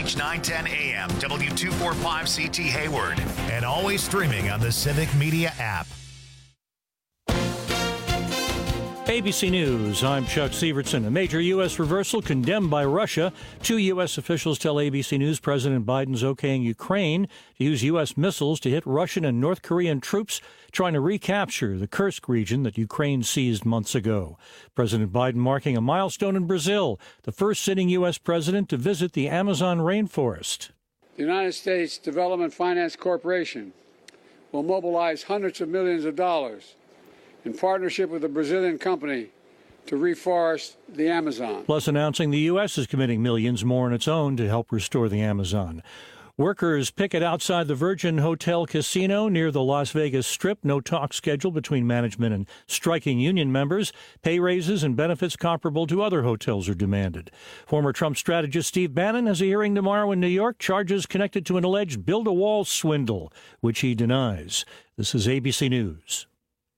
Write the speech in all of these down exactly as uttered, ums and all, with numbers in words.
H nine ten A M, W two forty-five C T Hayward, and always streaming on the Civic Media app. A B C News, I'm Chuck Sievertson. A major U S reversal condemned by Russia. Two U S officials tell A B C News President Biden's okaying Ukraine to use U S missiles to hit Russian and North Korean troops trying to recapture the Kursk region that Ukraine seized months ago. President Biden marking a milestone in Brazil, the first sitting U S president to visit the Amazon rainforest. The United States Development Finance Corporation will mobilize hundreds of millions of dollars in partnership with a Brazilian company to reforest the Amazon. Plus announcing the U S is committing millions more on its own to help restore the Amazon. Workers picket outside the Virgin Hotel Casino near the Las Vegas Strip. No talk scheduled between management and striking union members. Pay raises and benefits comparable to other hotels are demanded. Former Trump strategist Steve Bannon has a hearing tomorrow in New York. Charges connected to an alleged build-a-wall swindle, which he denies. This is A B C News.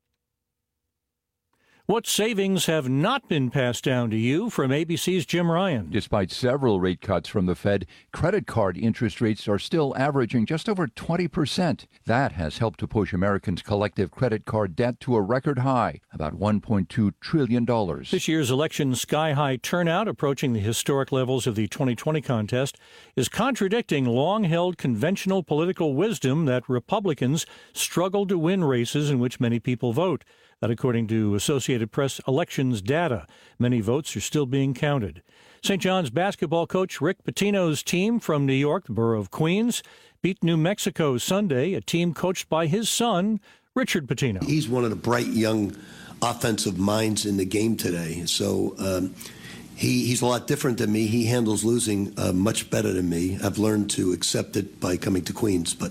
What savings have not been passed down to you? From A B C's Jim Ryan. Despite several rate cuts from the Fed, credit card interest rates are still averaging just over twenty percent. That has helped to push Americans' collective credit card debt to a record high, about one point two trillion dollars. This year's election sky-high turnout, approaching the historic levels of the twenty twenty contest, is contradicting long-held conventional political wisdom that Republicans struggle to win races in which many people vote. That according to Associated Press elections data. Many votes are still being counted. Saint John's basketball coach Rick Pitino's team from New York, the borough of Queens, beat New Mexico Sunday, a team coached by his son, Richard Pitino. He's one of the bright young offensive minds in the game today. So um, he, he's a lot different than me. He handles losing uh, much better than me. I've learned to accept it by coming to Queens. But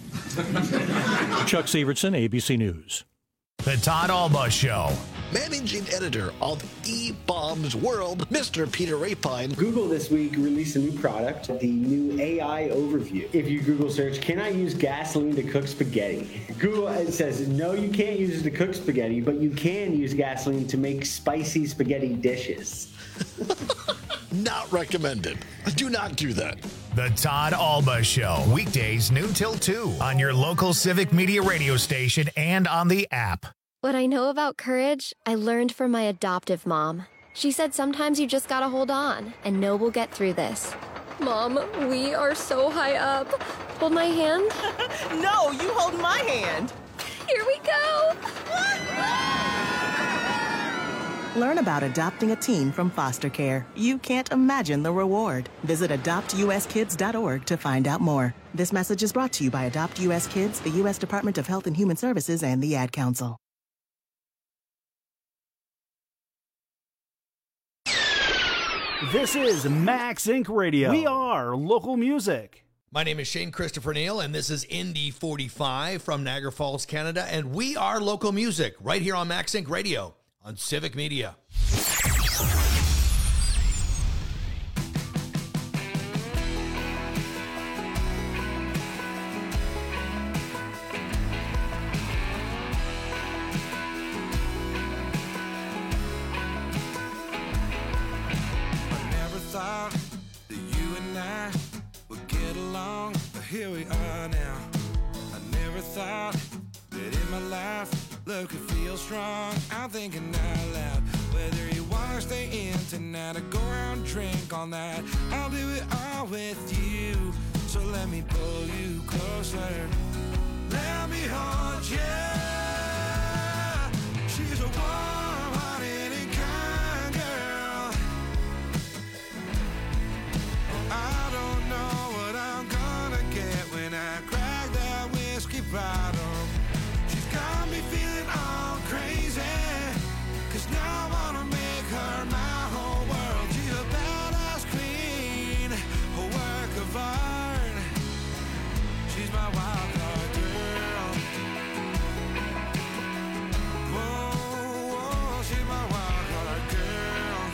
Chuck Sievertson, A B C News. The Todd Alba Show. Managing editor of E-Bombs World, Mister Peter Rapine. Google this week released a new product, the new A I Overview. If you Google search, can I use gasoline to cook spaghetti? Google it says, no, you can't use it to cook spaghetti, but you can use gasoline to make spicy spaghetti dishes. Not recommended. Do not do that. The Todd Alba Show. Weekdays noon till two on your local Civic Media radio station and on the app. What I know about courage, I learned from my adoptive mom. She said sometimes you just gotta hold on and know we'll get through this. Mom, we are so high up. Hold my hand. No, you hold my hand. Here we go. Learn about adopting a teen from foster care. You can't imagine the reward. Visit adopt u s kids dot org to find out more. This message is brought to you by Adopt U S Kids, the U S Department of Health and Human Services, and the Ad Council. This is Max Incorporated. Radio. We are local music. My name is Shane Christopher Neal, and this is Indy forty-five from Niagara Falls, Canada, and we are local music right here on Max Inc Radio on Civic Media. Here we are now. I never thought that in my life love could feel strong. I'm thinking out loud. Whether you wanna stay in tonight or go out and drink all night, I'll do it all with you. So let me pull you closer. Let me hold you. She's a warm-hearted and kind girl. Oh, I don't know what I'm gonna get when I crack that whiskey bottle. She's got me feeling all crazy, 'cause now I wanna make her my whole world. She's a badass queen, a work of art. She's my wild card girl. Whoa, whoa, she's my wild card girl.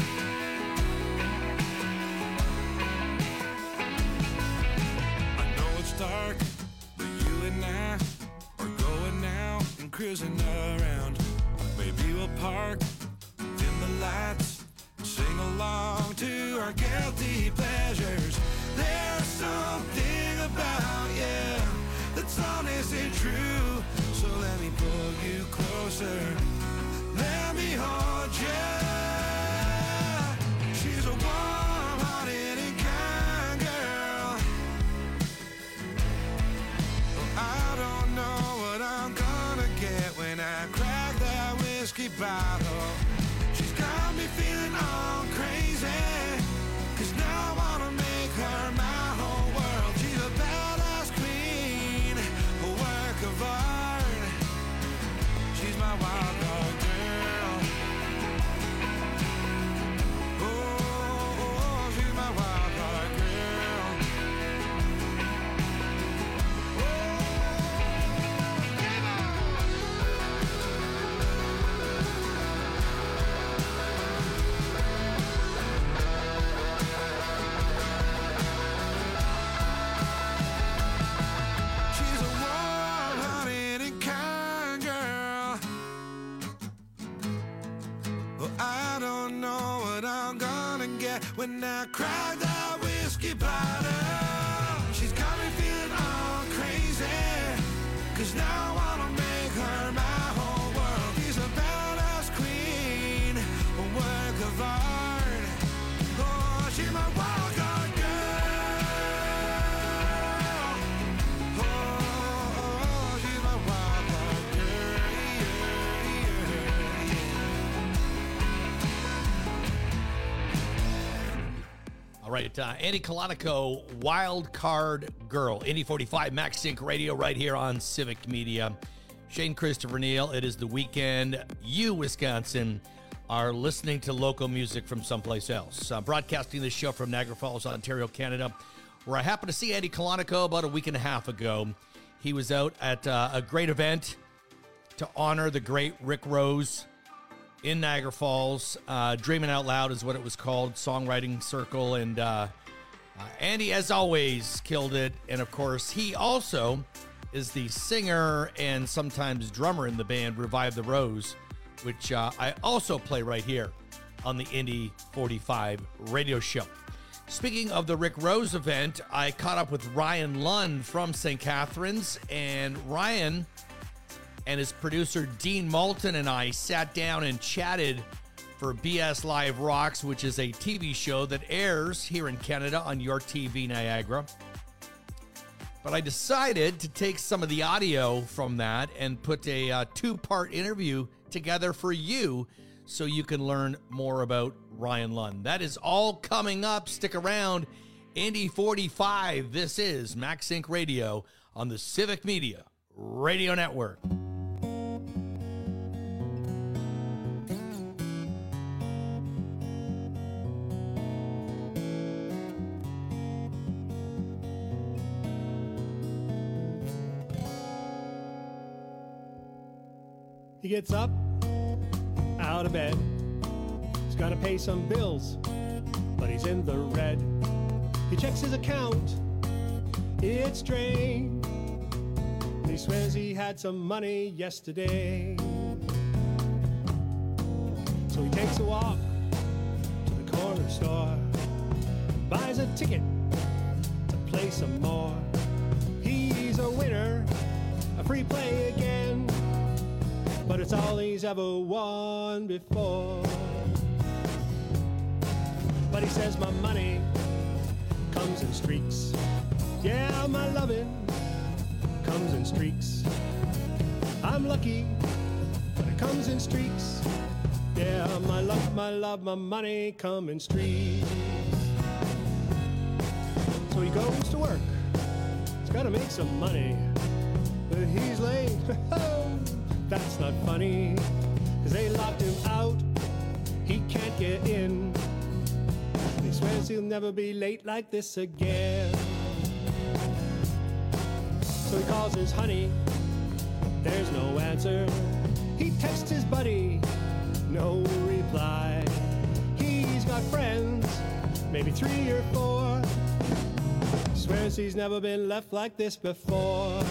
I know it's dark, but you and I are going out and cruising around. Maybe we'll park, dim the lights, sing along to our guilty pleasures. There's closer. Let me hold you. She's a warm-hearted and kind girl. Oh, I don't know what I'm gonna get when I crack that whiskey bottle. She's got me feeling all crazy, 'cause now I wanna make her my whole world. She's a badass queen, a work of art. She's my wild card girl. Oh, oh, oh, she's my wild card girl. She's a warm-hearted and kind girl. Well, I don't know what I'm gonna get when I crack that whiskey bottle. She's got me feeling all crazy, 'cause now I wanna make her my whole world. She's a badass queen, a work of art. Oh, she's my wild card girl. Oh, oh, oh, she's my wild card girl. Yeah, yeah, yeah. All right, uh, Andy Colonico, Wild Card Girl, Indy forty-five, Max Sync Radio, right here on Civic Media. Shane Christopher Neal, it is the weekend. You, Wisconsin, are listening to local music from someplace else. Uh, broadcasting this show from Niagara Falls, Ontario, Canada, where I happened to see Andy Colonico about a week and a half ago. He was out at uh, a great event to honor the great Rick Rose in Niagara Falls. Uh, Dreaming Out Loud is what it was called, Songwriting Circle. And uh, uh, Andy, as always, killed it. And, of course, he also is the singer and sometimes drummer in the band Revive the Rose, which uh, I also play right here on the Indy forty-five radio show. Speaking of the Rick Rose event, I caught up with Ryan Lund from Saint Catharines, and Ryan and his producer Dean Moulton and I sat down and chatted for B S Live Rocks, which is a T V show that airs here in Canada on Your T V Niagara. But I decided to take some of the audio from that and put a uh, two-part interview together for you so you can learn more about Ryan Lund. That is all coming up. Stick around. Indy forty-five. This is Max Sync Radio on the Civic Media Radio Network. He gets up, out of bed. He's got to pay some bills, but he's in the red. He checks his account, it's strange. He swears he had some money yesterday. So he takes a walk to the corner store, buys a ticket to play some more. He's a winner, a free play again, but it's all he's ever won before. But he says my money comes in streaks. Yeah, my loving comes in streaks. I'm lucky, but it comes in streaks. Yeah, my love, my love, my money come in streaks. So he goes to work. He's got to make some money, but he's late. That's not funny, 'cause they locked him out. He can't get in. He swears he'll never be late like this again. So he calls his honey, there's no answer. He texts his buddy, no reply. He's got friends, maybe three or four. Swears he's never been left like this before.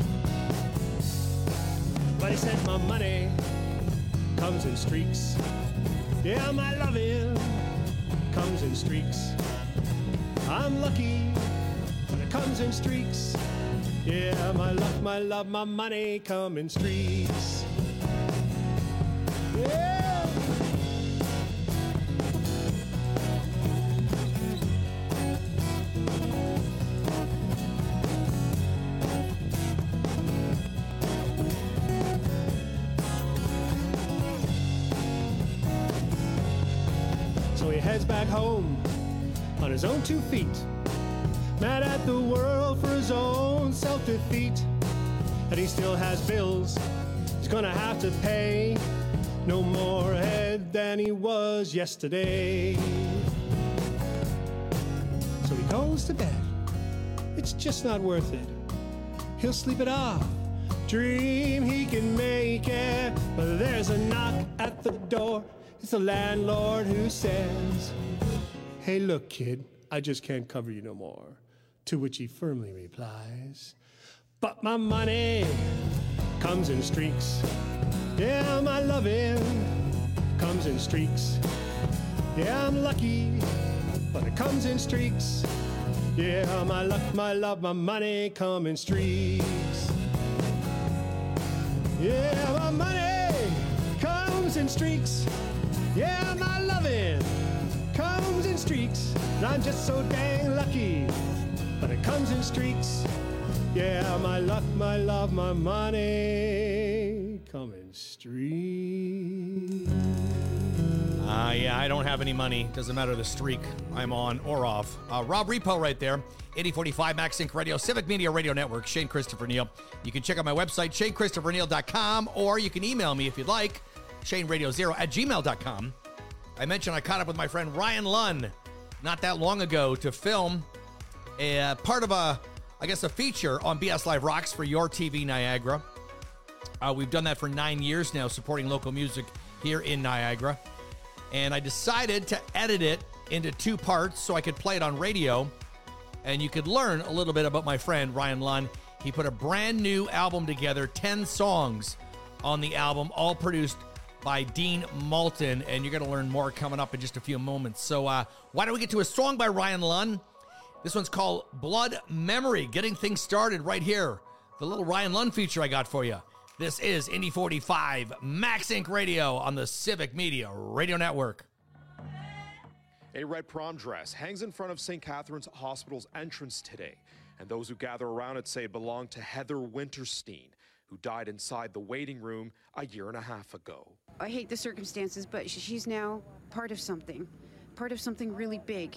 But he said my money comes in streaks. Yeah, my loving comes in streaks. I'm lucky when it comes in streaks. Yeah, my love, my love, my money come in streaks. Yeah. So he heads back home on his own two feet, mad at the world for his own self-defeat. And he still has bills he's gonna have to pay, no more ahead than he was yesterday. So he goes to bed, it's just not worth it. He'll sleep it off, dream he can make it. But there's a knock at the door, it's the landlord who says, "Hey, look, kid, I just can't cover you no more." To which he firmly replies, "But my money comes in streaks. Yeah, my loving comes in streaks. Yeah, I'm lucky, but it comes in streaks. Yeah, my luck, my love, my money come in streaks. Yeah, my money comes in streaks. Yeah, my loving comes in streaks. And I'm just so dang lucky, but it comes in streaks. Yeah, my luck, my love, my money come in streaks." Ah, uh, yeah, I don't have any money. Doesn't matter the streak I'm on or off. Uh, Rob Repo right there. eighty forty-five Max Sync Radio, Civic Media Radio Network, Shane Christopher Neal. You can check out my website, shane christopher neal dot com, or you can email me if you'd like, shane radio zero at gmail dot com. I mentioned I caught up with my friend Ryan Lunn not that long ago to film a uh, part of a, I guess, a feature on B S Live Rocks for Your T V Niagara. Uh, we've done that for nine years now, supporting local music here in Niagara. And I decided to edit it into two parts so I could play it on radio. And you could learn a little bit about my friend Ryan Lunn. He put a brand new album together, ten songs on the album, all produced by Dean Malton. And you're going to learn more coming up in just a few moments. So uh, why don't we get to a song by Ryan Lunn? This one's called Blood Memory, getting things started right here. The little Ryan Lunn feature I got for you. This is Indy forty-five Max Inc Radio on the Civic Media Radio Network. A red prom dress hangs in front of Saint Catherine's Hospital's entrance today, and those who gather around it say it belonged to Heather Winterstein, who died inside the waiting room a year and a half ago. I hate the circumstances, but she's now part of something, part of something really big.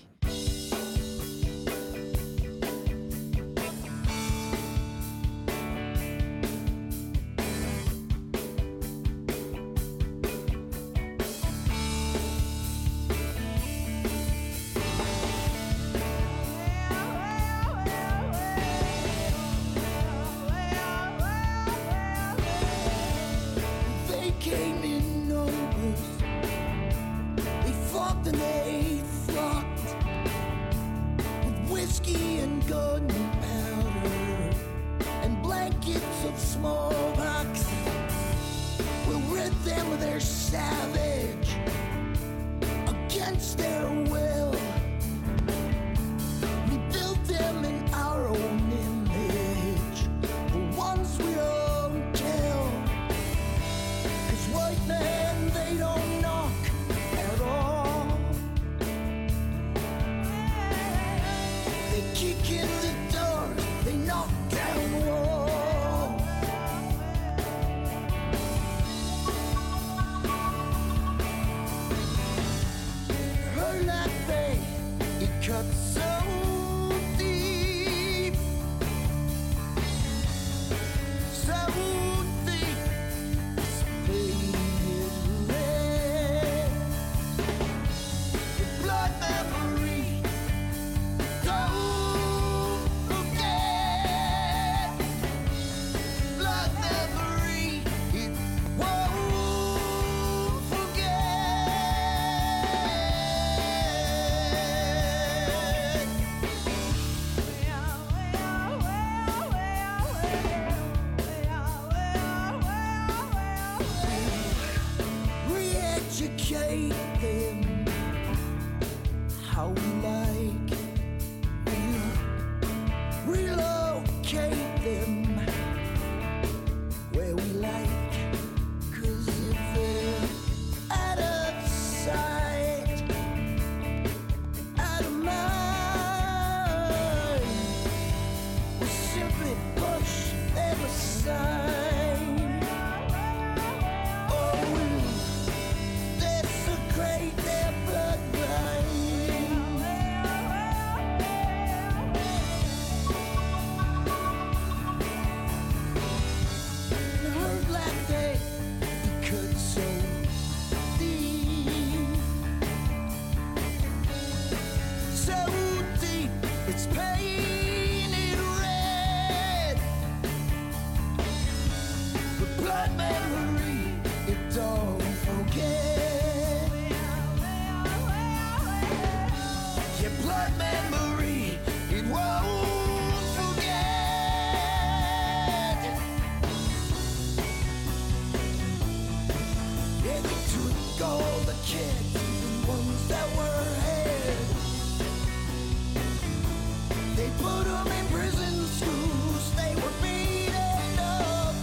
They put them in prison schools. They were beaten up,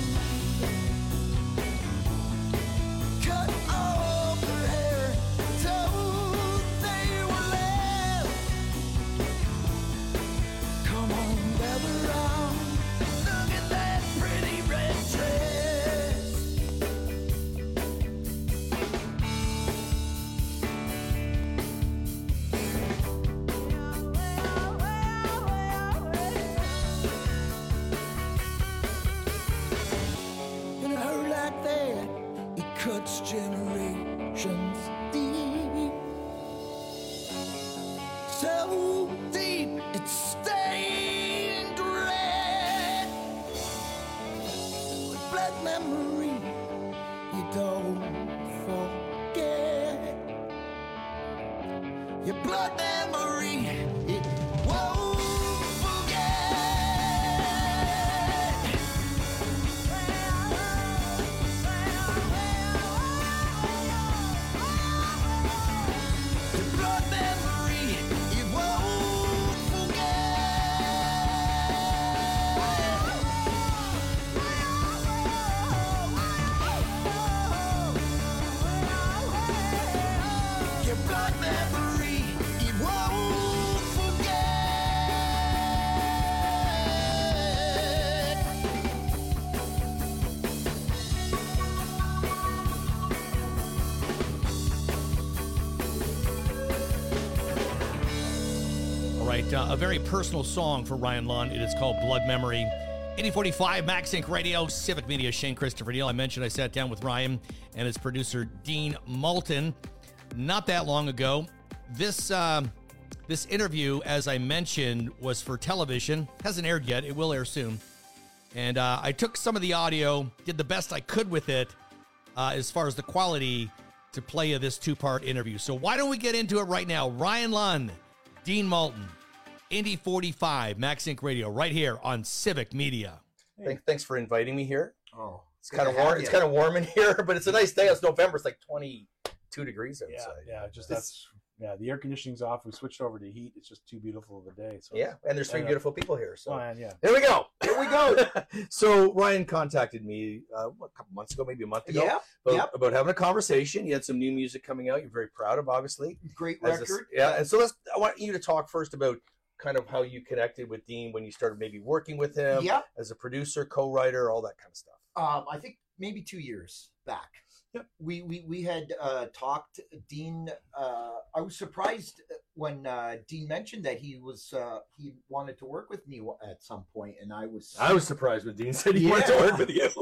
cut off their hair, told they were left. Come on, gather round. Look at that pretty red dress. And a hurt like that, it cuts generations deep. So deep, it's stained red with black memory. You don't forget your blood memory. It won't forget. Your blood memory, it won't forget. Your blood memory, it won't forget. All right, uh, a very personal song for Ryan Lund. It is called Blood Memory. eighty forty-five Max Inc Radio, Civic Media, Shane Christopher Neal. I mentioned I sat down with Ryan and his producer, Dean Moulton, not that long ago. This um, this interview, as I mentioned, was for television. Hasn't aired yet. It will air soon. And uh, I took some of the audio, did the best I could with it uh, as far as the quality to play you this two-part interview. So why don't we get into it right now? Ryan Lund, Dean Moulton, Indy forty-five, Max Inc Radio, right here on Civic Media. Thanks, thanks for inviting me here. Oh, it's kind of warm. It's kind of warm in here, but it's a nice day. It's November. It's like twenty-two degrees outside. Yeah, yeah. Just that's yeah. The air conditioning's off. We switched over to heat. It's just too beautiful of a day. So Yeah, and there's three uh, beautiful people here. So oh, and yeah. Here we go. Here we go. So Ryan contacted me uh, a couple months ago, maybe a month ago, Yeah, about, yep. about having a conversation. You had some new music coming out. You're very proud of, obviously. Great As record. this- yeah, and so let's. I want you to talk first about kind of how you connected with Dean when you started maybe working with him. Yeah. As a producer, co-writer, all that kind of stuff. Um, I think maybe two years back. Yep. We we we had uh, talked. Dean, uh, I was surprised when uh, Dean mentioned that he was uh, he wanted to work with me at some point, and I was I was surprised when Dean said he wanted to work with you.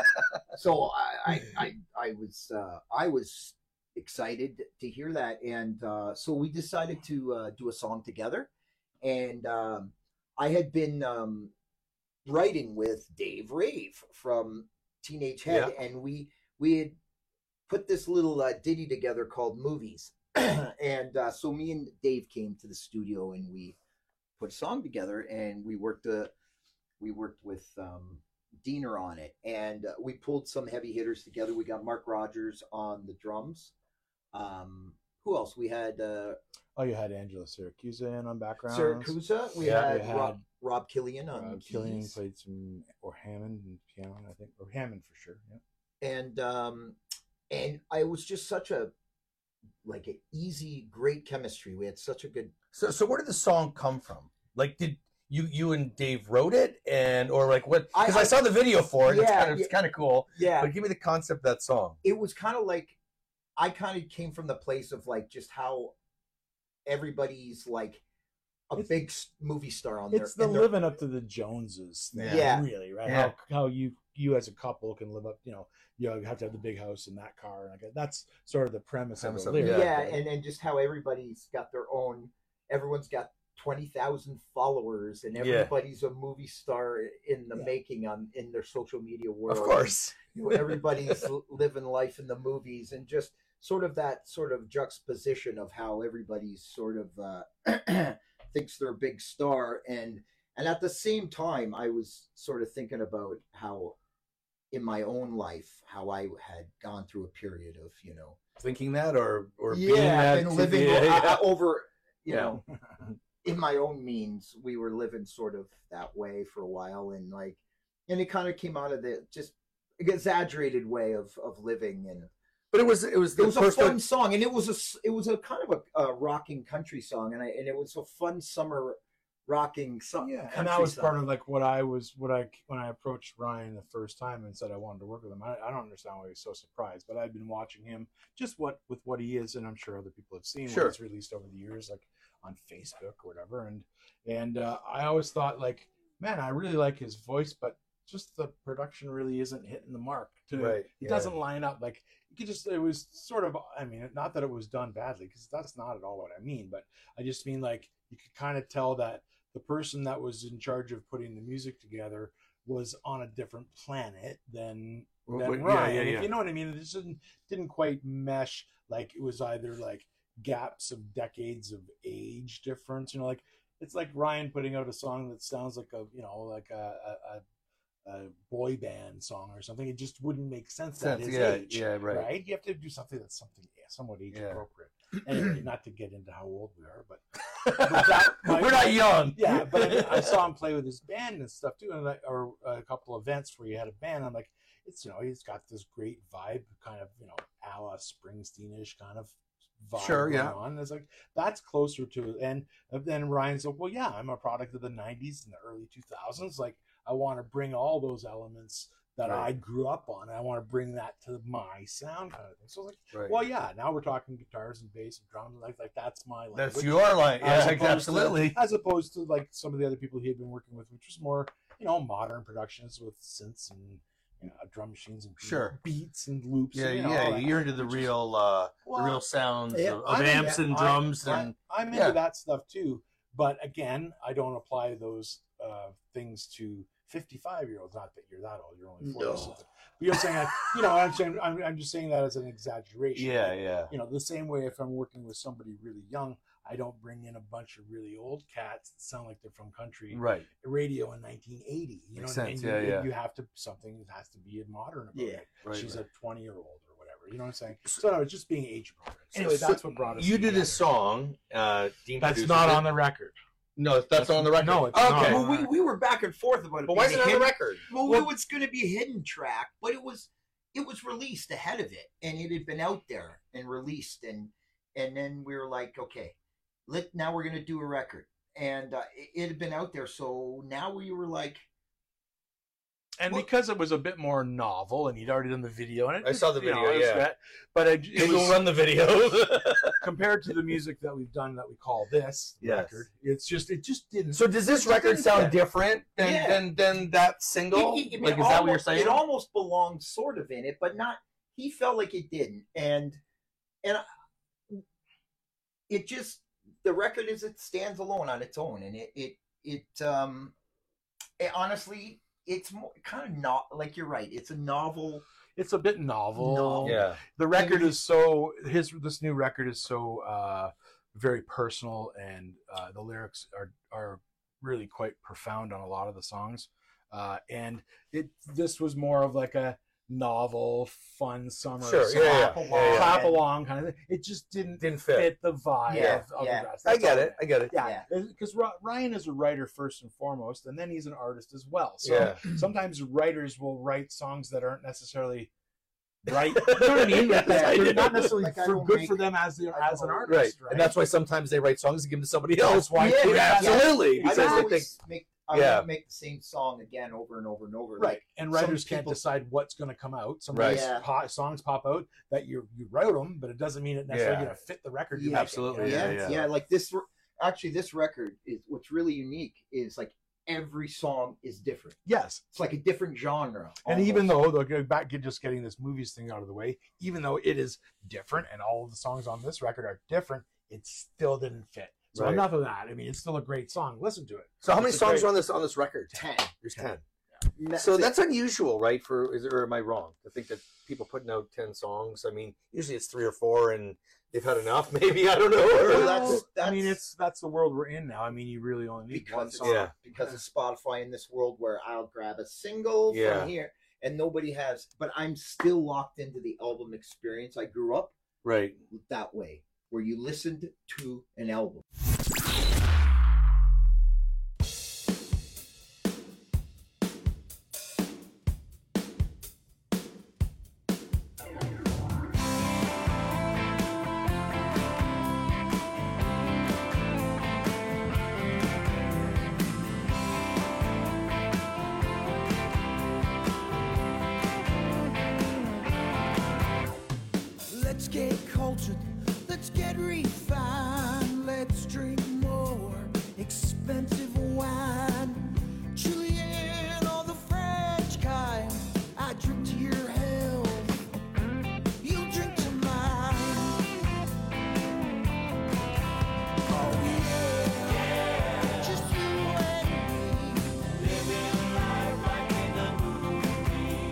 So I I I, I was uh, I was excited to hear that, and uh, so we decided to uh, do a song together, and um, I had been um, writing with Dave Rave from Teenage Head, Yeah. and we we had put this little uh, ditty together called Movies, and uh, so me and Dave came to the studio and we put a song together, and we worked uh, we worked with um, Diener on it, and uh, we pulled some heavy hitters together. We got Mark Rogers on the drums. Um, who else? We had uh, Oh, you had Angela Siracusa in on background. Siracusa. We Yeah, had, you had Rob, Rob Killian on Rob Killian keys. played some, or Hammond and piano, I think, or Hammond for sure. Yeah. and um and I was just such a like an easy, great chemistry. We had such a good. So, so where did the song come from? Like, did you you and Dave wrote it, and or like what? Because I, I saw the video for it. Yeah, it's kind of yeah. it's kind of cool. Yeah. But give me the concept of that song. It was kind of like I kind of came from the place of like just how everybody's like a big s- movie star on there. It's the and they're- living up to the Joneses thing, Yeah. really, right? Yeah. How how you you as a couple can live up, you know, you have to have the big house and that car, and like that's sort of the premise, Premise of of the it. lyric. Yeah, right? and, and just how everybody's got their own, everyone's got twenty thousand followers, and Yeah. everybody's a movie star in the making on in their social media world. Of course. You know, everybody's l- living life in the movies, and just sort of that sort of juxtaposition of how everybody's sort of uh, thinks they're a big star, and and at the same time, I was sort of thinking about how in my own life, how I had gone through a period of, you know, Thinking that, or or yeah, being that, I've been living yeah, o- yeah. uh, over, you Yeah. know, in my own means, we were living sort of that way for a while, and like, and it kind of came out of the just exaggerated way of of living, and but it was it was the it was a first fun one- song, and it was a it was a kind of a, a rocking country song, and I and it was a fun summer rocking song. Yeah, and that was part of like what I was what I when I approached Ryan the first time and said I wanted to work with him. I, I don't understand why he's so surprised, but I've been watching him just what with what he is, and I'm sure other people have seen Sure. what he's released over the years, like on Facebook or whatever. And and uh, I always thought like, man, I really like his voice, but just the production really isn't hitting the mark. To, Right, It yeah. doesn't line up. Like you could just, it was sort of, I mean, not that it was done badly, because that's not at all what I mean, but I just mean like you could kind of tell that the person that was in charge of putting the music together was on a different planet than, Well, than but- yeah, Ryan. yeah, If yeah. you know what I mean? It just didn't, didn't quite mesh. Like it was either like gaps of decades of age difference, you know, like it's like Ryan putting out a song that sounds like a, you know, like a, a, a a boy band song or something. It just wouldn't make sense at Sense, his yeah, age. yeah, right. You have to do something that's something yeah, somewhat age Yeah. appropriate. Anyway, not to get into how old we are, but, but that, my- We're not young. Yeah, but I, mean, I saw him play with his band and stuff too, and like, or a couple events where he had a band. I'm like, it's you know, he's got this great vibe, kind of you know, a la Springsteen-ish kind of vibe Sure, going yeah. on. And it's like that's closer to it. And then Ryan's like, well, yeah, I'm a product of the nineties and the early two thousands. Like, I want to bring all those elements that Right. I grew up on. I want to bring that to my sound kind of thing. So I was like, Right. well, yeah, now we're talking guitars and bass and drums. Like, like that's my language. That's your line. As Yeah, opposed to- absolutely. as opposed to like some of the other people he had been working with, which was more, you know, modern productions with synths and you know, drum machines and Sure. beats and loops. Yeah, and, you know, all yeah. that. You're into the Which is- real, uh, Well, the real sounds yeah, of, of I'm amps into- and I- drums I, and. I'm into yeah. that stuff too. But again, I don't apply those uh, things to fifty-five year olds. Not that you're that old; you're only forty. No. Something. But you're saying, that, you know, I'm saying, I'm, I'm just saying that as an exaggeration. Yeah, Like, yeah. You know, the same way if I'm working with somebody really young, I don't bring in a bunch of really old cats that sound like they're from country Right. radio in nineteen eighty. You Makes know what sense, I mean? yeah, you, yeah. you have to something that has to be modern about Yeah, it. right, She's right. a twenty year old or whatever. You know what I'm saying? So no, it's just being age appropriate. So Anyway, that's so what brought us. You did together. this song. Uh, Dean That's produces not it. on the record. No, that's not on the record. No, it's okay. not. Well, we, we were back and forth about it. But why being is it a on the hidden- record? Well, Well- it was going to be a hidden track, but it was it was released ahead of it, and it had been out there and released, and and then we were like, okay, let now we're going to do a record, and uh, it, it had been out there, so now we were like, And because it was a bit more novel, and he'd already done the video, and it I just, saw the you know, video, it was yeah. that- but it, it Maybe we'll was run the video. compared to the music that we've done that we call this Yes. record. It's just it just didn't. So does this it just record didn't sound fit. different than, Yeah. than than that single? It- it- like, it is that what you're almost- saying? It almost belonged sort of in it, but not. He felt like it didn't, and and I- it just the record is it stands alone on its own, and it it it um it, honestly it's more, kind of not like you're right. It's a novel. It's a bit novel. Novel. Yeah. The record is so his this new record is so uh, very personal, and uh, the lyrics are are really quite profound on a lot of the songs. Uh, and it this was more of like a novel, fun summer Sure, song, yeah, yeah, clap, yeah, yeah. clap along kind of thing. It just didn't Didn't fit. fit the vibe Yeah, of, of yeah. the rest. I That's get all. it. I get it. Yeah, because Ryan is a writer first and foremost, and then he's an artist as well. So Yeah. sometimes writers will write songs that aren't necessarily right. You know what I mean? Like, Yeah, I they're do. not necessarily Like, I for don't good make- for them as the, I as an don't- artist, Right. right? And that's why sometimes they write songs and give them to somebody That's else. why- Yeah, Yeah, yeah. absolutely. I Because don't they always think, make. I Yeah. won't make the same song again over and over and over. right. Like, And some writers can't people- decide what's going to come out. Some Right. nice Yeah. po- songs pop out that you you wrote them, but it doesn't mean it necessarily Yeah. going to fit the record. you're Yeah, making, absolutely, you know? yeah, yeah, yeah. Like this, re- actually, this record is what's really unique. Is like every song is different. Yes. It's like a different genre. And even almost. though, though, back just getting this movies thing out of the way, even though it is different and all of the songs on this record are different, it still didn't fit. So Right. enough of that. I mean, it's still a great song. Listen to it. so how many It's a songs great- are on this on this record? ten. There's ten. That's So it. that's unusual, right? For is it, or am I wrong to think that people putting out ten songs? I mean, usually it's three or four, and they've had enough. Maybe I don't know. Or, Well, that's- I mean, it's that's the world we're in now. I mean, you really only need one because song. Yeah. because of Spotify in this world where I'll grab a single Yeah. from here and nobody has. But I'm still locked into the album experience. I grew up right. that way, where you listened to an album. Let's get refined, let's drink more expensive wine. Julian or the French kind, I drink to your health, you drink to mine. Oh yeah, just you and me, living life like in a movie.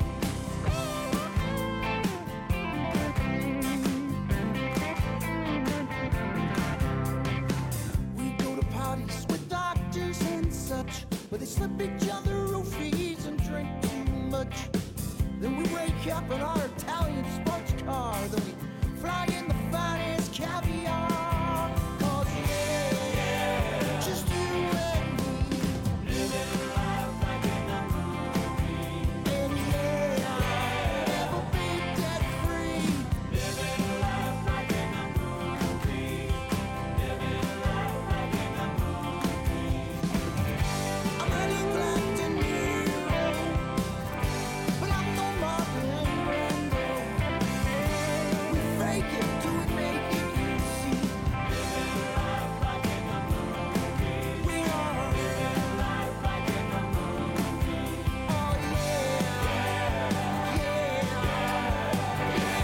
We go to parties with doctors and such, where they slip each other roofies and drink too much. Then we wake up in our Italian sports car, then we fly in the finest caviar. 'Cause yeah, just you and me, living life like in a movie. And yeah, never be debt free, living life like in a movie. Living life like in a movie. I'm an England De Niro, but I'm no Marlon Brando. We fake it, do it, make it easy. Living life like in a movie. We are living life like in a movie. Oh yeah, yeah,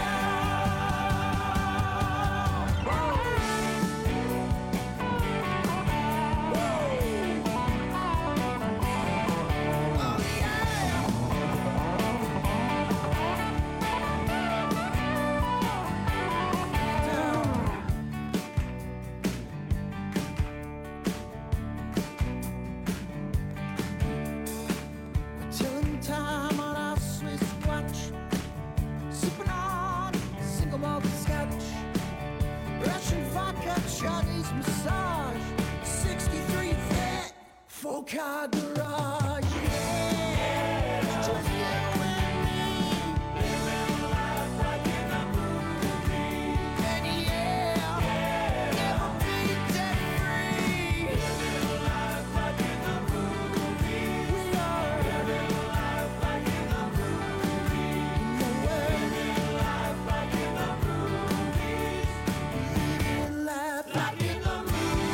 Telling time on our Swiss watch, sipping on single malt scotch, Russian vodka, Chinese massage, sixty-three vet, full car garage. Yeah, just you and me, living life like in a movie. And yeah, never be debt free, living life like in a movie. We are living life like in a movie. Living life like in a movie. Living life like in a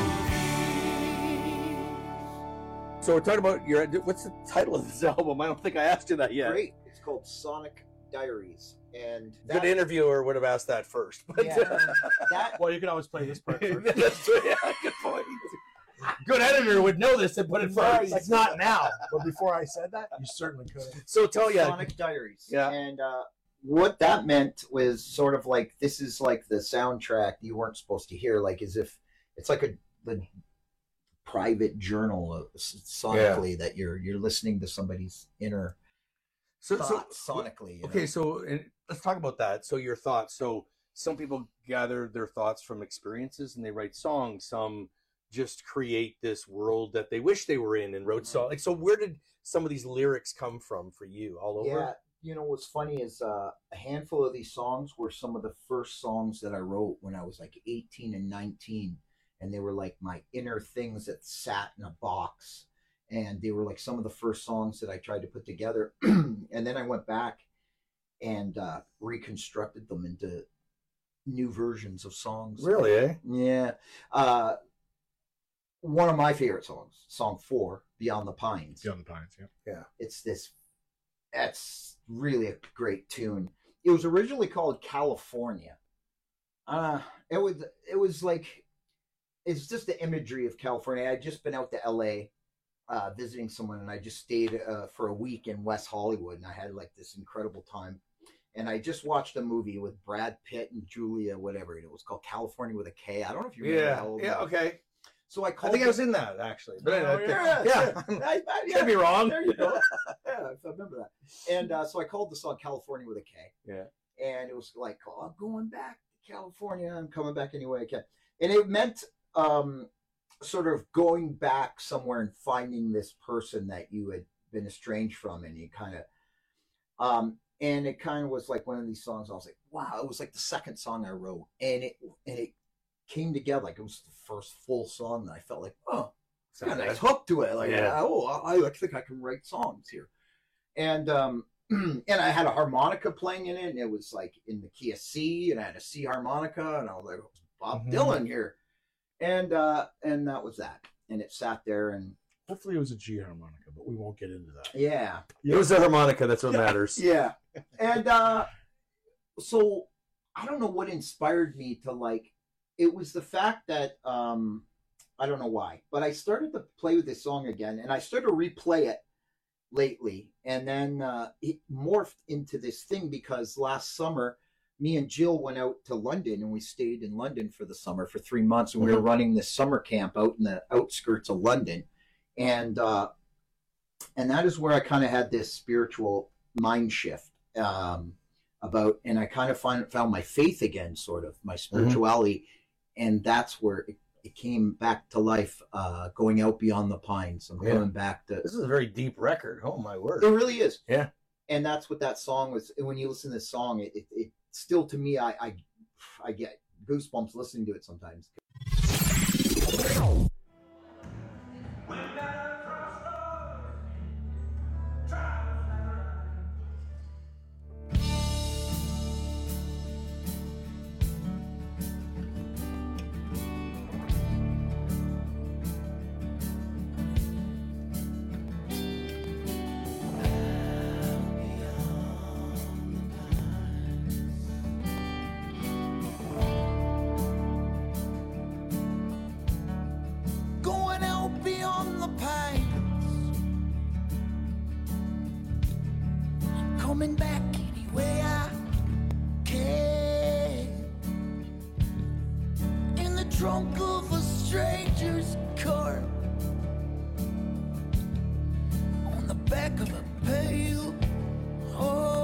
movie. So we're talking about your. What's the title of this album? I don't think I asked you that yet. Great. It's called Sonic Diaries, and Good that, interviewer would have asked that first. But yeah, that Well, you can always play this part first. That's true, yeah, good point. Good editor would know this and put it first. It's not now, but before I said that, you certainly could have. So tell you, Sonic Diaries. Yeah. And uh, what that meant was sort of like, this is like the soundtrack you weren't supposed to hear, like as if it's like a the private journal of, sonically that you're you're listening to somebody's inner so, so thoughts sonically. you Okay, know? so and let's talk about that. So your thoughts. So some people gather their thoughts from experiences and they write songs. Some just create this world that they wish they were in and wrote songs. Like, so where did some of these lyrics come from for you? All over? Yeah, you know what's funny is uh, a handful of these songs were some of the first songs that I wrote when I was like eighteen and nineteen, and they were like my inner things that sat in a box, and they were like some of the first songs that I tried to put together, and then I went back and uh, reconstructed them into new versions of songs. Really, eh? Yeah. Uh, one of my favorite songs, song four, Beyond the Pines. Beyond the Pines, yeah. Yeah. It's this, that's really a great tune. It was originally called California. Uh, it was, it was like, it's just the imagery of California. I had just been out to L A uh, visiting someone, and I just stayed uh, for a week in West Hollywood, and I had like this incredible time. And I just watched a movie with Brad Pitt and Julia, whatever. It was called California with a K. I don't know if you remember Yeah, that old yeah, movie. okay. So I called. I think I was in that actually. But Oh, anyway, yeah, yeah, yeah. I, I, yeah. Could be wrong. There you go. Yeah, I remember that. And uh, so I called the song California with a K. Yeah. And it was like, oh, I'm going back to California. I'm coming back any way I can. And it meant um, sort of going back somewhere and finding this person that you had been estranged from, and you kind of. Um, and it kind of was like one of these songs. I was like, wow, it was like the second song I wrote, and it and it came together like it was the first full song that I felt like, oh, it's got a nice hook to it. Like, Yeah. oh, I, I think I can write songs here. And um, and I had a harmonica playing in it, and it was like in the key of C, and I had a C harmonica, and I was like, Bob Mhm. Dylan here. And uh, and that was that. And it sat there and Hopefully it was a G harmonica, but we won't get into that. yeah. It was a harmonica. That's what matters. Yeah. And uh, so I don't know what inspired me to like, it was the fact that, um, I don't know why, but I started to play with this song again and I started to replay it lately. And then uh, it morphed into this thing because last summer, me and Jill went out to London and we stayed in London for the summer for three months. And we were running this summer camp out in the outskirts of London. And, uh, and that is where I kind of had this spiritual mind shift um, about, and I kind of find, found my faith again, sort of my spirituality. Mm-hmm. And that's where it, it came back to life, uh, going out beyond the pines. I'm Yeah. going back to, This is a very deep record. Oh my word. it really is. Yeah. And that's what that song was. And when you listen to this song, it, it, it still, to me, I, I, I get goosebumps listening to it sometimes. Going out beyond the pines, coming back any way I can. In the trunk of a stranger's car, on the back of a pale horse.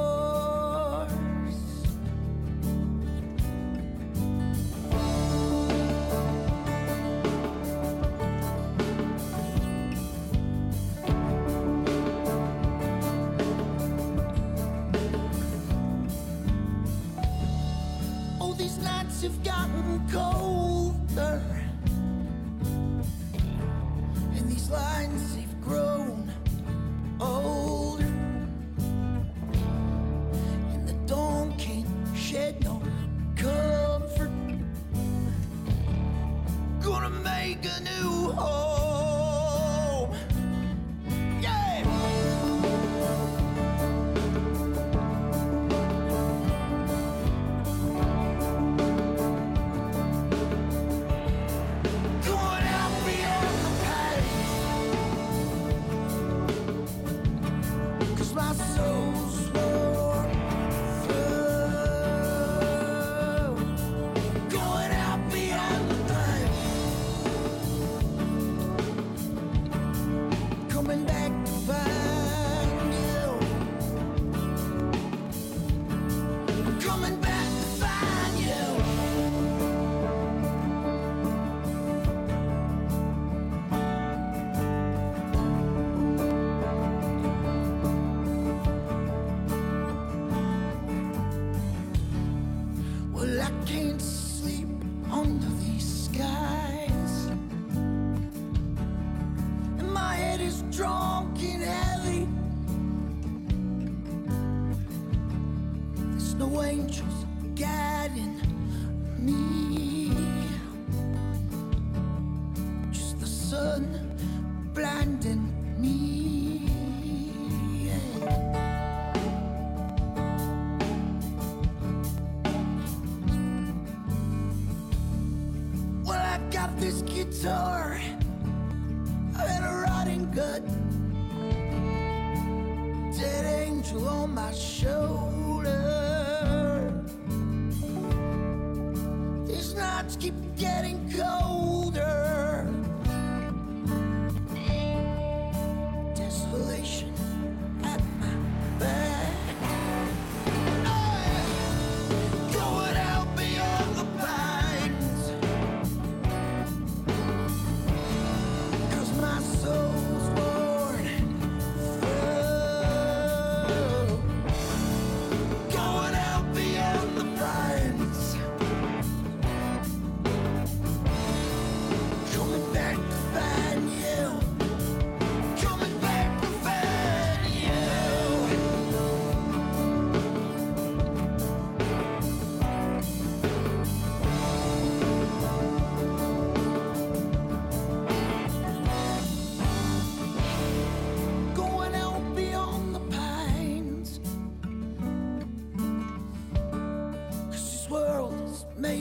Oh, these nights have gotten colder, and these lines have grown older, and the dawn can't shed no comfort. Gonna make a new home, yeah. Going out beyond the past, 'cause my soul's worn through. Going out beyond the past, coming back to find you. Coming back to find you. Well, I can't sleep under these skies, and my head is drunk and heavy. There's no angels guiding me, just the sun blinding me. Well, I got this guitar and a rotting gut, dead angel on my shoulder. These nights keep getting colder. Desolation at my back. Going out beyond the pines, 'cause my soul's worn through. Going out beyond the pines,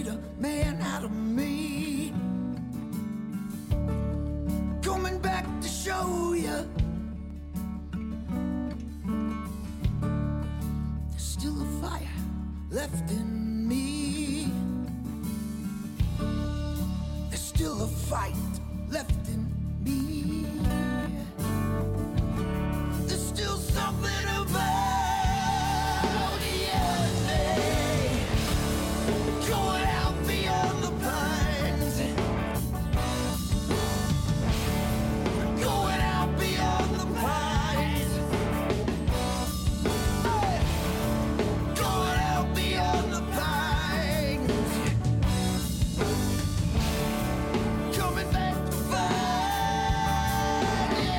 made a man out of me. Coming back to show you there's still a fire left in me. There's still a fight left in me. There's still something about yesterday, going out beyond the pines, going out beyond the pines, going out beyond the pines, coming back to find you.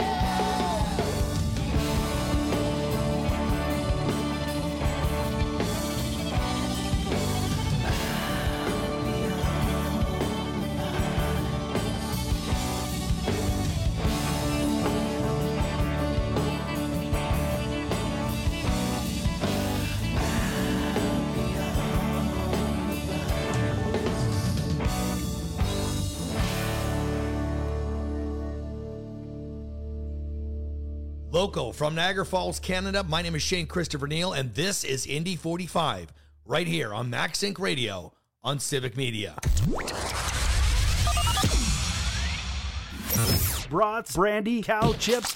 Local from Niagara Falls, Canada. My name is Shane Christopher Neal, and this is Indy forty-five, right here on Max Inc Radio on Civic Media. Brats, brandy, cow chips,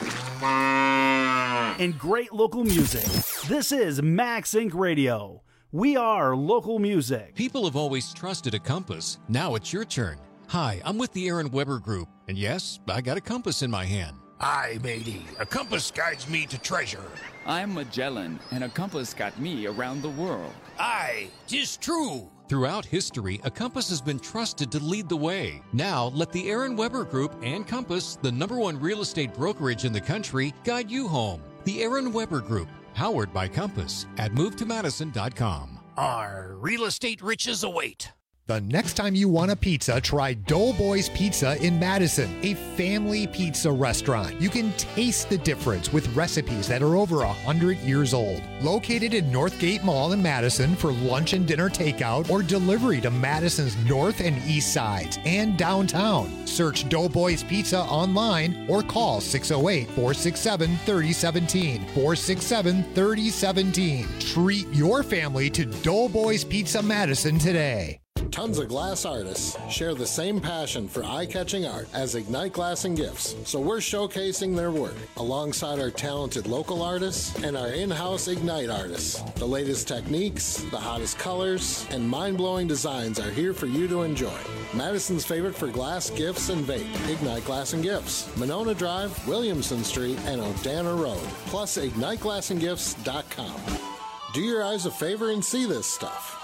and great local music. This is Max Inc Radio. We are local music. People have always trusted a compass. Now it's your turn. Hi, I'm with the Aaron Weber Group, and yes, I got a compass in my hand. Aye, matey. A compass guides me to treasure. I'm Magellan, and a compass got me around the world. Aye, 'tis true. Throughout history, a compass has been trusted to lead the way. Now, let the Aaron Weber Group and Compass, the number one real estate brokerage in the country, guide you home. The Aaron Weber Group, powered by Compass, at move to madison dot com. Our real estate riches await. The next time you want a pizza, try Doughboys Pizza in Madison, a family pizza restaurant. You can taste the difference with recipes that are over one hundred years old. Located in Northgate Mall in Madison for lunch and dinner takeout or delivery to Madison's north and east sides and downtown. Search Doughboys Pizza online or call six oh eight, four six seven, three oh one seven, four six seven, three oh one seven. Treat your family to Doughboys Pizza Madison today. Tons of glass artists share the same passion for eye-catching art as Ignite Glass and Gifts, so we're showcasing their work alongside our talented local artists and our in-house Ignite artists. The latest techniques, the hottest colors, and mind-blowing designs are here for you to enjoy. Madison's favorite for glass, gifts, and vape, Ignite Glass and Gifts, Monona Drive, Williamson Street, and Odana Road, plus ignite glass and gifts dot com. Do your eyes a favor and see this stuff.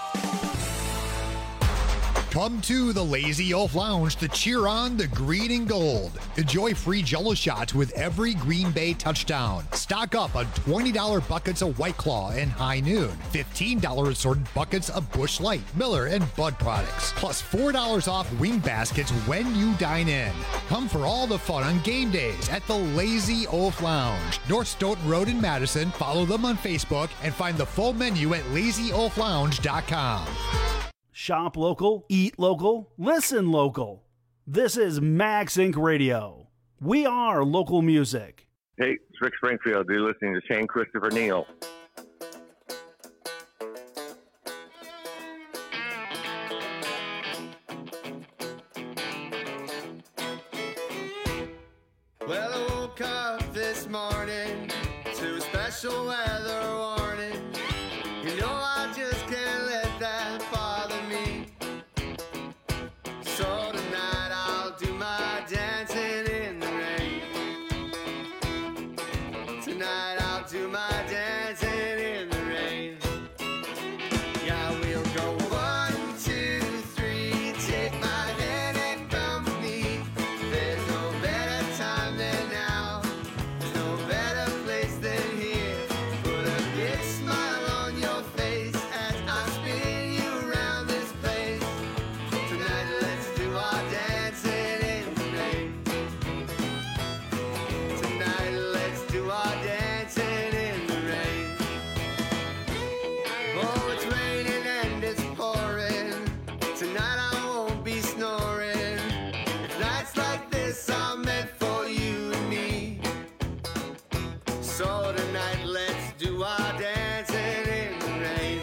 Come to the Lazy Oaf Lounge to cheer on the green and gold. Enjoy free Jell-O shots with every Green Bay touchdown. Stock up on twenty dollars buckets of White Claw and High Noon. fifteen dollars assorted buckets of Busch Light, Miller, and Bud products. Plus four dollars off wing baskets when you dine in. Come for all the fun on game days at the Lazy Oaf Lounge. North Stoughton Road in Madison. Follow them on Facebook and find the full menu at lazy oaf lounge dot com. Shop local, eat local, listen local. This is Max Inc Radio. We are local music. Hey, it's Rick Springfield. You're listening to Shane Christopher Neal. Well, I woke up this morning to a special weather warning. You know I just can't let that bother me. So tonight I'll do my dancing in the rain. Tonight I'll do my dancing in the rain. Yeah, we'll go one, two, three. Take my hand and come with me. There's no better time than now. There's no better place than here. Put a big smile on your face as I spin you around this place. Tonight let's do our dancing in the rain. Tonight let's do our dancing in the rain. So tonight let's do our dancing in the rain.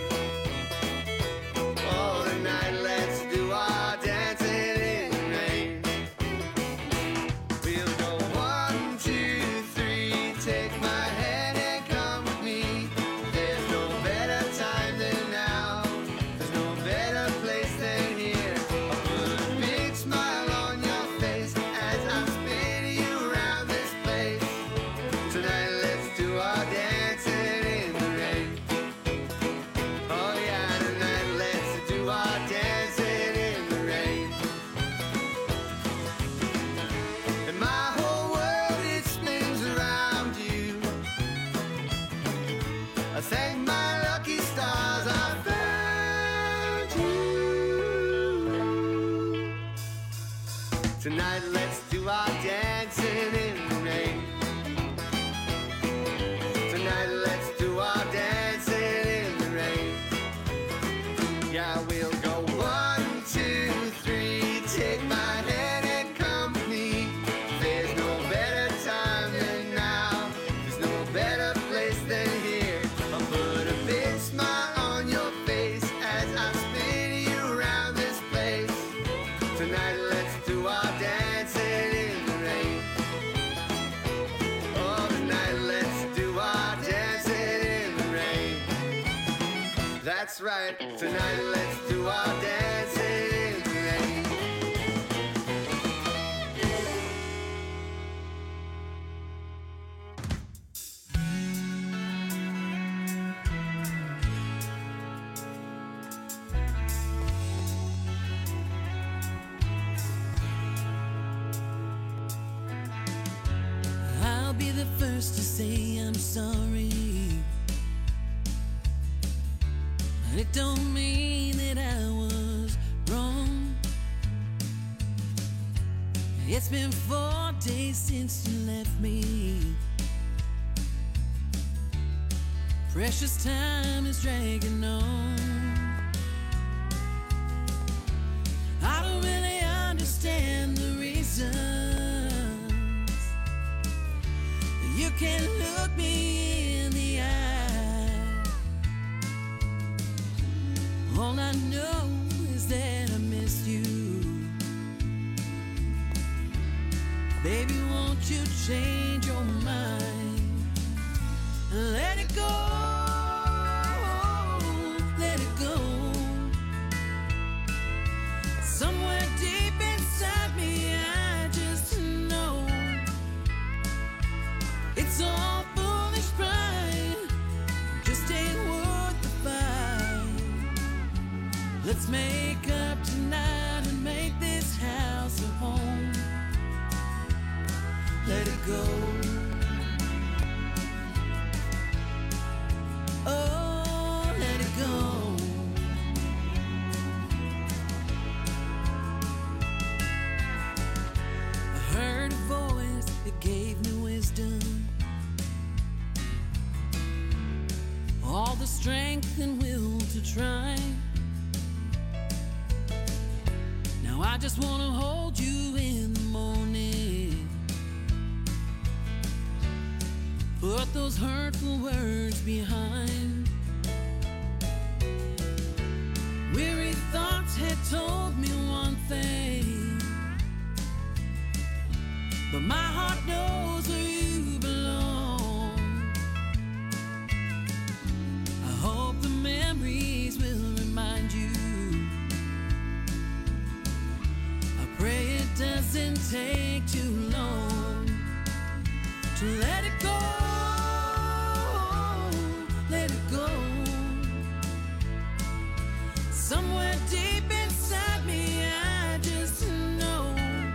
Oh, tonight let's do our dancing in the rain. We'll go one, two, three, take my hand and come with me. There's no better time than now. There's no better place than here. I'll put a big smile on your face as I spin you around this place. Tonight let's do our dancing in the rain. Oh yeah, tonight let's do our dancing in the rain. And my whole world, it spins around you. I thank my lucky stars I found you. Tonight let's do our dancing in the rain. Tonight let's do our dancing in the rain. Yeah, we'll go one, two, three, take my hand and come with me. There's no better time than now. There's no better place than here. I'll put a big smile on your face as I spin you around this place. Tonight let's do our dancing in the rain. Oh, tonight let's do our dancing in the rain. That's right, tonight let's do our dancing in the rain. I'll be the first to say I'm sorry. But it don't mean that I was wrong. It's been four days since you left me. Precious time is dragging on. I don't really understand the reasons. You can look me in the eye. All I know is that I miss you. Baby, won't you change your mind? Let it go. Let it go. Somewhere deep inside me, I just know it's all foolish pride. Just ain't worth the fight. Let's make up tonight and make this house a home. Let it go. Oh, let it go. I heard a voice that gave me wisdom, all the strength and will to try. Now I just want to hold you in the morning, put those hurtful words behind. Weary thoughts had told me one thing, but my heart knows where you belong. I hope the memories will remind you. I pray it doesn't take too long to let it go. Let it go. Somewhere deep inside me, I just know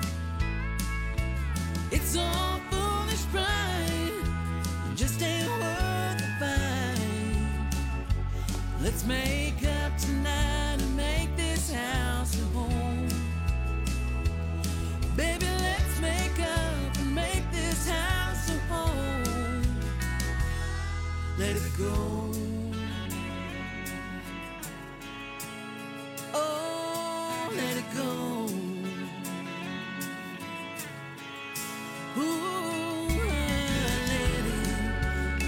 it's all foolish pride. Just ain't worth the fight. Let's make up tonight and make this house a home. Baby, let's make up and make this house a home. Let it go. Oh, let it go. Ooh, let it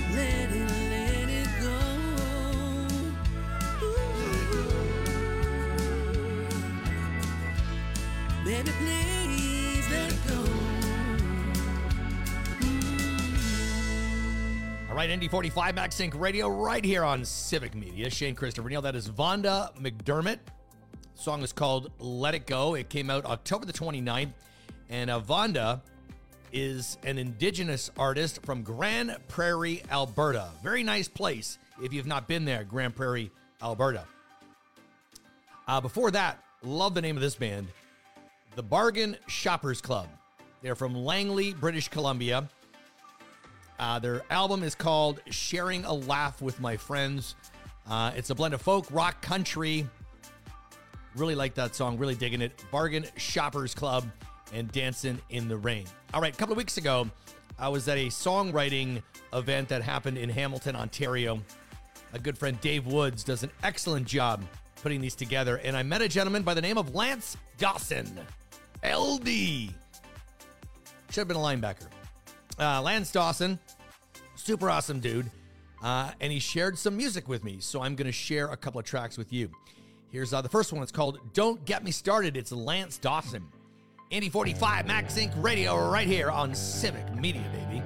All right, N D forty-five Max Sync Radio right here on Civic Media. Shane Christopher Neal. That is Vonda McDermott. The song is called Let It Go. It came out October the twenty-ninth. And uh, Vonda is an indigenous artist from Grand Prairie, Alberta. Very nice place if you've not been there, Grand Prairie, Alberta. Uh, before that, love the name of this band, the Bargain Shoppers Club. They're from Langley, British Columbia. Uh, their album is called Sharing a Laugh with My Friends. Uh, it's a blend of folk, rock, country. Really like that song. Really digging it. Bargain Shoppers Club and Dancing in the Rain. All right, a couple of weeks ago, I was at a songwriting event that happened in Hamilton, Ontario. My good friend Dave Woods does an excellent job putting these together. And I met a gentleman by the name of Lance Dawson. L D. Should have been a linebacker. Uh, Lance Dawson, super awesome dude. Uh, and he shared some music with me. So I'm going to share a couple of tracks with you. Here's uh, the first one. It's called Don't Get Me Started. It's Lance Dawson. N D forty-five Max Sync Radio right here on Civic Media, baby.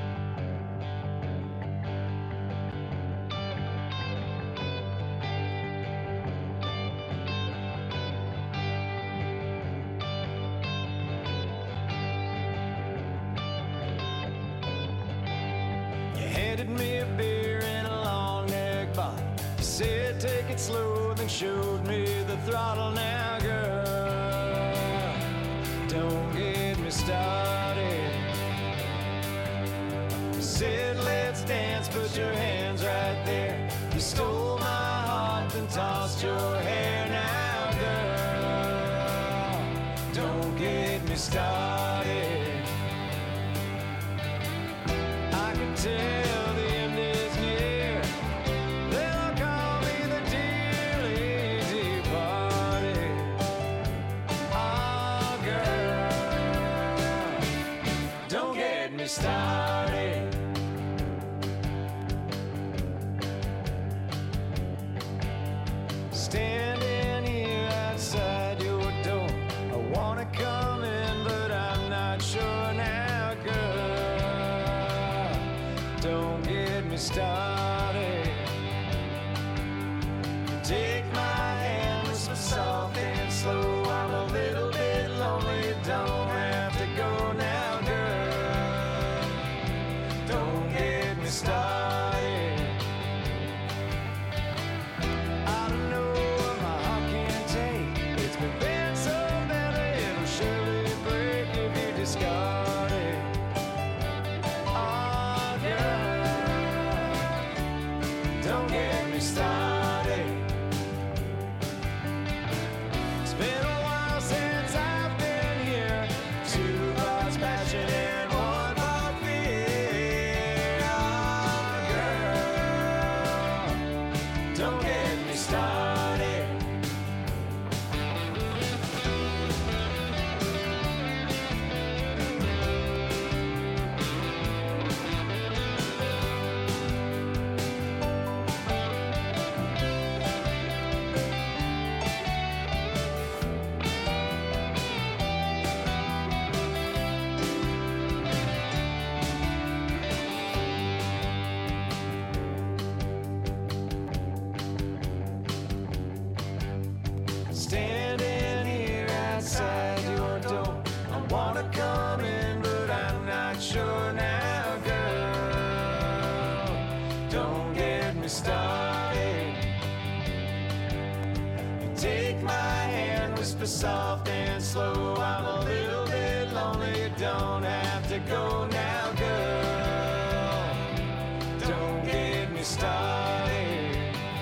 You handed me a beer in a long neck bottle. You said take it slow, then showed me the throttle. Now, girl, don't get me started. You said let's dance, put your hands right there. You stole my heart, then tossed your hair. Now, girl, don't get me started. I can tell the end is near. They'll call me the dear lazy party. Oh, girl, don't get me started. Standing here outside your door, I wanna come in, but I'm not sure now, girl. Don't get me started. Take my hand, whisper soft and slow. I'm a little bit lonely, don't have to go now, girl. Don't get me started. I don't know what my heart can take. It's been bent so badly, it'll surely break if you discard it. Oh, girl, don't get me started. It's been a while since I've been here. Two bars passion and one bar beer. Oh, girl, don't get me started. Standing here outside your door, I wanna come in, but I'm not sure now, girl. Don't get me started. You take my hand, whisper soft and slow. I'm a little bit lonely, you don't have to go now, girl. Don't get me started.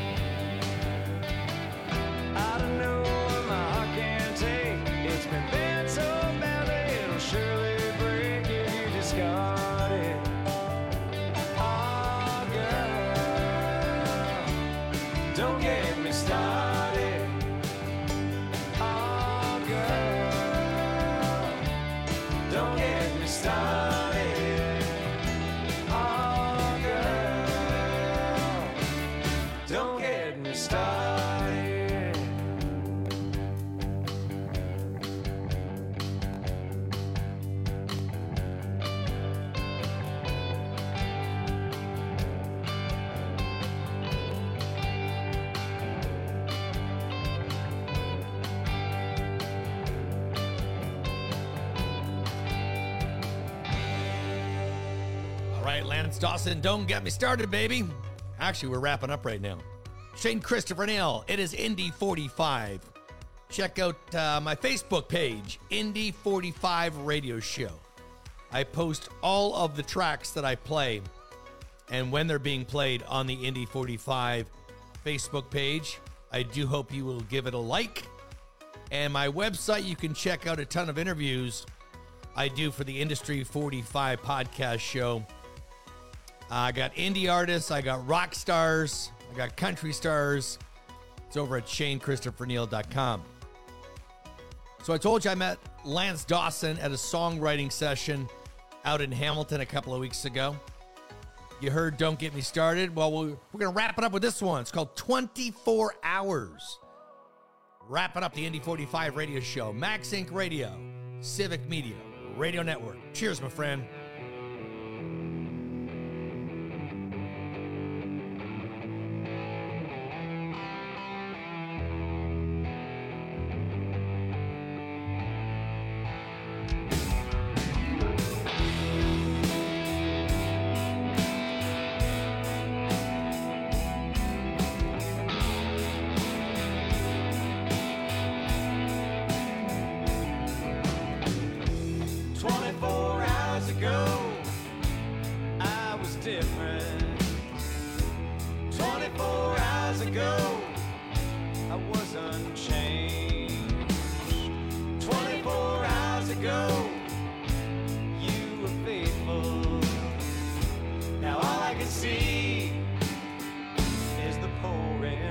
I don't know what my heart can take. It's been bent so badly, it'll surely break if you discard it. Oh, girl, don't get me started. Oh, girl, don't get me started. Oh, girl, don't get me started. right, Lance Dawson, don't get me started, baby. Actually, we're wrapping up right now. Shane Christopher Neal, it is Indy forty-five. Check out uh, my Facebook page, Indy forty-five Radio Show. I post all of the tracks that I play and when they're being played on the Indy forty-five Facebook page. I do hope you will give it a like. And my website, you can check out a ton of interviews I do for the Industry forty-five podcast show. I got indie artists, I got rock stars, I got country stars. It's over at Shane Christopher Neal dot com. So I told you I met Lance Dawson at a songwriting session out in Hamilton a couple of weeks ago. You heard Don't Get Me Started. Well, we're going to wrap it up with this one. It's called twenty-four hours. Wrapping up the Indy forty-five radio show. Max Inc Radio, Civic Media, Radio Network. Cheers, my friend. twenty-four hours ago, I was different. twenty-four hours ago, I was unchanged. twenty-four hours ago, you were faithful. Now all I can see is the pouring rain.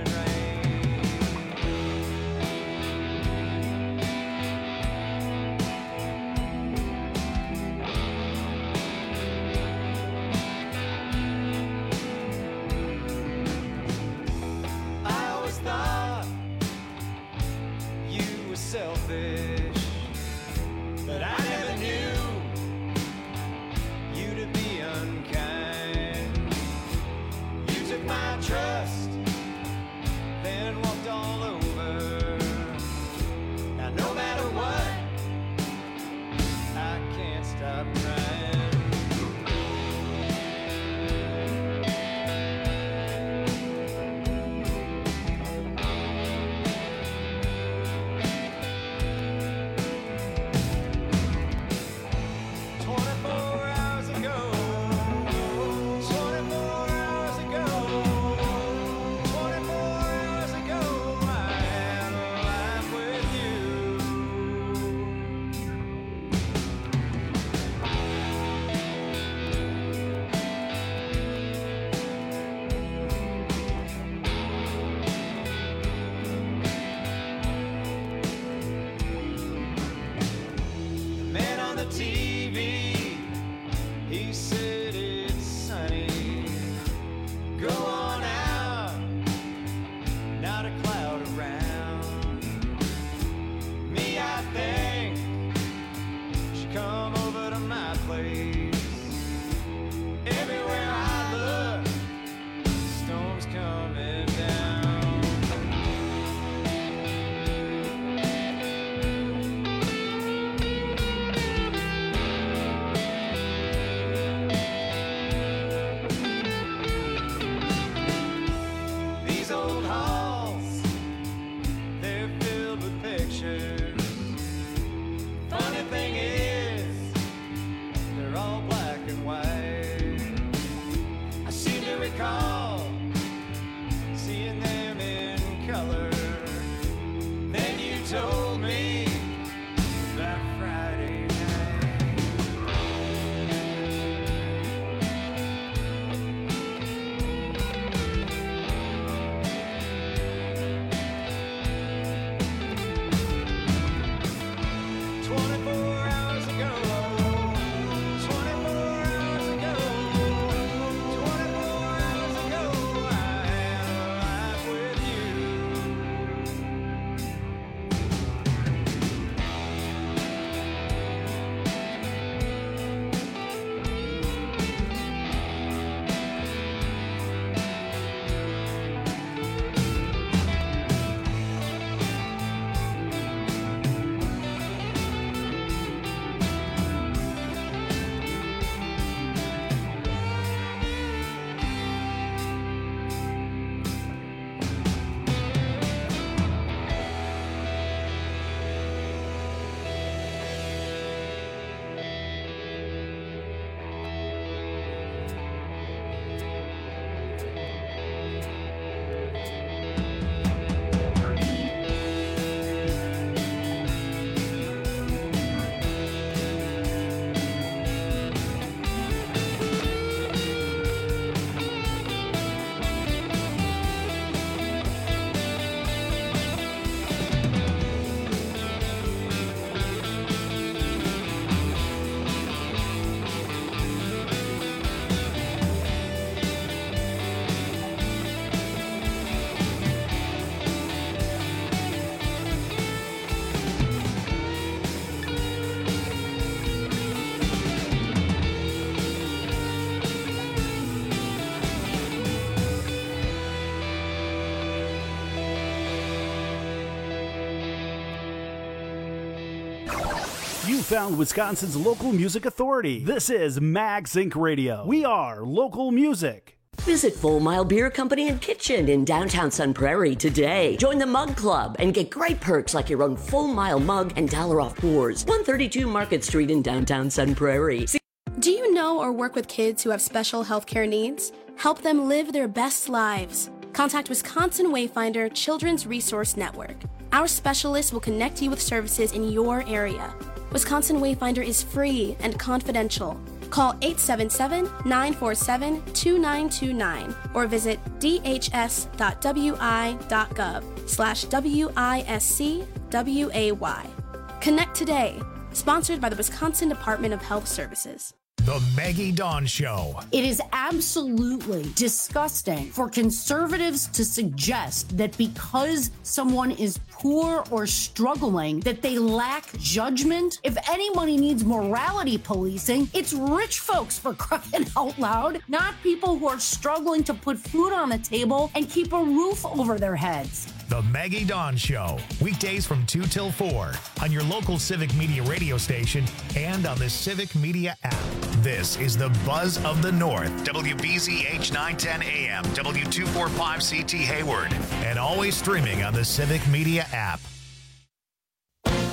You found Wisconsin's local music authority. This is MagZinc Radio. We are local music. Visit Full Mile Beer Company and Kitchen in downtown Sun Prairie today. Join the Mug Club and get great perks like your own Full Mile mug and dollar off pours. one thirty-two Market Street in downtown Sun Prairie. See- Do you know or work with kids who have special healthcare needs? Help them live their best lives. Contact Wisconsin Wayfinder Children's Resource Network. Our specialists will connect you with services in your area. Wisconsin Wayfinder is free and confidential. Call eight seven seven, nine four seven, two nine two nine or visit d h s dot w i dot gov slash W I S C W A Y. Connect today. Sponsored by the Wisconsin Department of Health Services. The Maggie Dawn Show. It is absolutely disgusting for conservatives to suggest that because someone is poor or struggling, that they lack judgment. If anybody needs morality policing, it's rich folks, for crying out loud, not people who are struggling to put food on the table and keep a roof over their heads. The Maggie Dawn Show, weekdays from two till four on your local Civic Media radio station and on the Civic Media app. This is the Buzz of the North, W B Z H nine ten A M, W two forty-five C T Hayward, and always streaming on the Civic Media app.